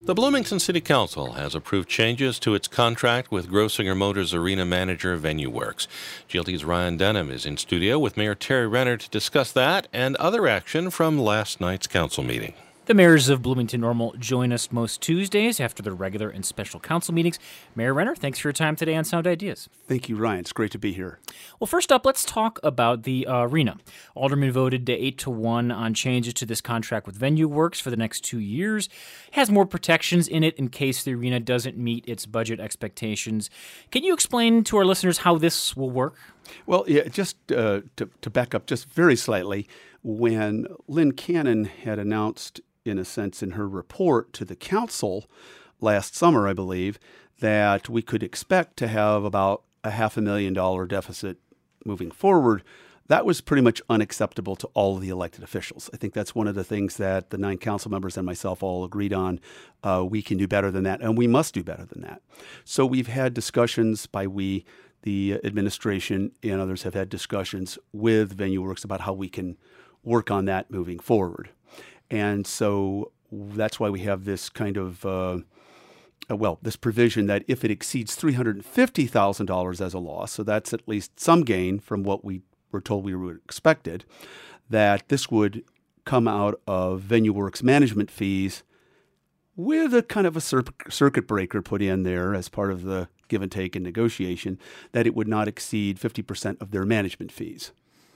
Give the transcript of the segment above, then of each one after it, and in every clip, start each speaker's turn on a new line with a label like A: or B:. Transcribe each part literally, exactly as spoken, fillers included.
A: The Bloomington City Council has approved changes to its contract with Grosinger Motors arena manager VenueWorks. G L T's Ryan Denham is in studio with Mayor Terry Renner to discuss that and other action from last night's council meeting.
B: The mayors of Bloomington Normal join us most Tuesdays after their regular and special council meetings. Mayor Renner, thanks for your time today on Sound Ideas.
C: Thank you, Ryan. It's great to be here.
B: Well, first up, let's talk about the uh, arena. Aldermen voted to eight to one on changes to this contract with VenueWorks for the next two years. It has more protections in it in case the arena doesn't meet its budget expectations. Can you explain to our listeners how this will work?
C: Well, yeah, just uh, to, to back up just very slightly, when Lynn Cannon had announced in a sense, in her report to the council last summer, I believe, that we could expect to have about a half a million dollar deficit moving forward. That was pretty much unacceptable to all of the elected officials. I think that's one of the things that the nine council members and myself all agreed on. Uh, we can do better than that, and we must do better than that. So we've had discussions by we, the administration, and others have had discussions with VenueWorks about how we can work on that moving forward. And so that's why we have this kind of, uh, uh, well, this provision that if it exceeds three hundred fifty thousand dollars as a loss, so that's at least some gain from what we were told we were expected, that this would come out of VenueWorks management fees with a kind of a cir- circuit breaker put in there as part of the give and take and negotiation, that it would not exceed fifty percent of their management fees.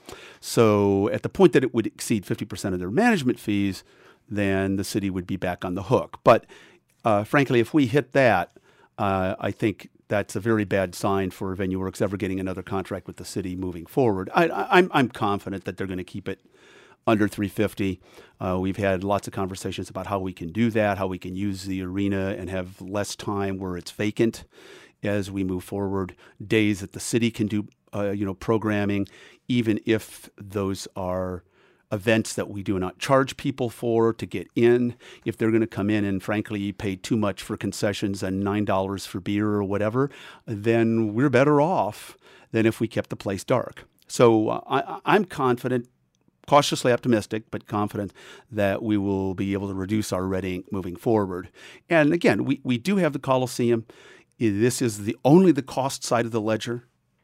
C: So at the point that it would exceed fifty percent of their management fees, then the city would be back on the hook. But uh, frankly, if we hit that, uh, I think that's a very bad sign for VenueWorks ever getting another contract with the city moving forward. I, I, I'm, I'm confident that they're going to keep it under three hundred fifty. Uh, we've had lots of conversations about how we can do that, how we can use the arena and have less time where it's vacant as we move forward, days that the city can do Uh, you know, programming, even if those are events that we do not charge people for to get in. If they're going to come in and, frankly, pay too much for concessions and nine dollars for beer or whatever, then we're better off than if we kept the place dark. So uh, I, I'm confident, cautiously optimistic, but confident that we will be able to reduce our red ink moving forward. And again, we, we do have the Coliseum. This is the only the cost side of the ledger.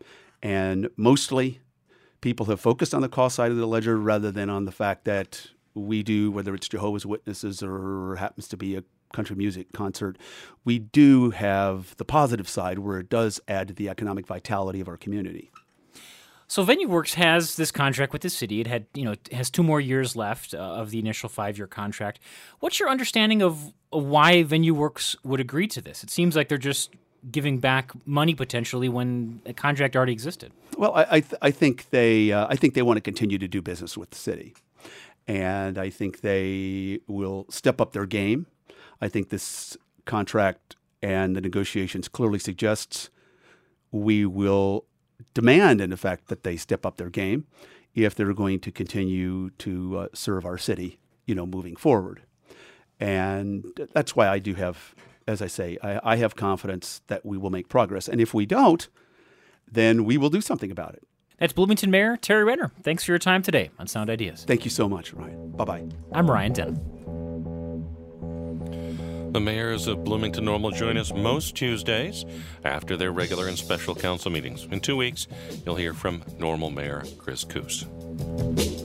C: And mostly people have focused on the cost side of the ledger rather than on the fact that we do, whether it's Jehovah's Witnesses or happens to be a country music concert, we do have the positive side where it does add to the economic vitality of our community.
B: So VenueWorks has this contract with the city. It had, you know, it has two more years left uh, of the initial five-year contract. What's your understanding of why VenueWorks would agree to this? It seems like they're just giving back money potentially when a contract already existed.
C: Well, I I, th- I think they uh, I think they want to continue to do business with the city, and I think they will step up their game. I think this contract and the negotiations clearly suggests we will demand, in effect, that they step up their game if they're going to continue to uh, serve our city, you know, moving forward. And that's why I do have, as I say, I, I have confidence that we will make progress. And if we don't, then we will do something about it.
B: That's Bloomington Mayor Terry Renner. Thanks for your time today on Sound Ideas.
C: Thank you so much, Ryan. Bye-bye.
B: I'm Ryan Denham.
A: The mayors of Bloomington Normal join us most Tuesdays after their regular and special council meetings. In two weeks, you'll hear from Normal Mayor Chris Koos.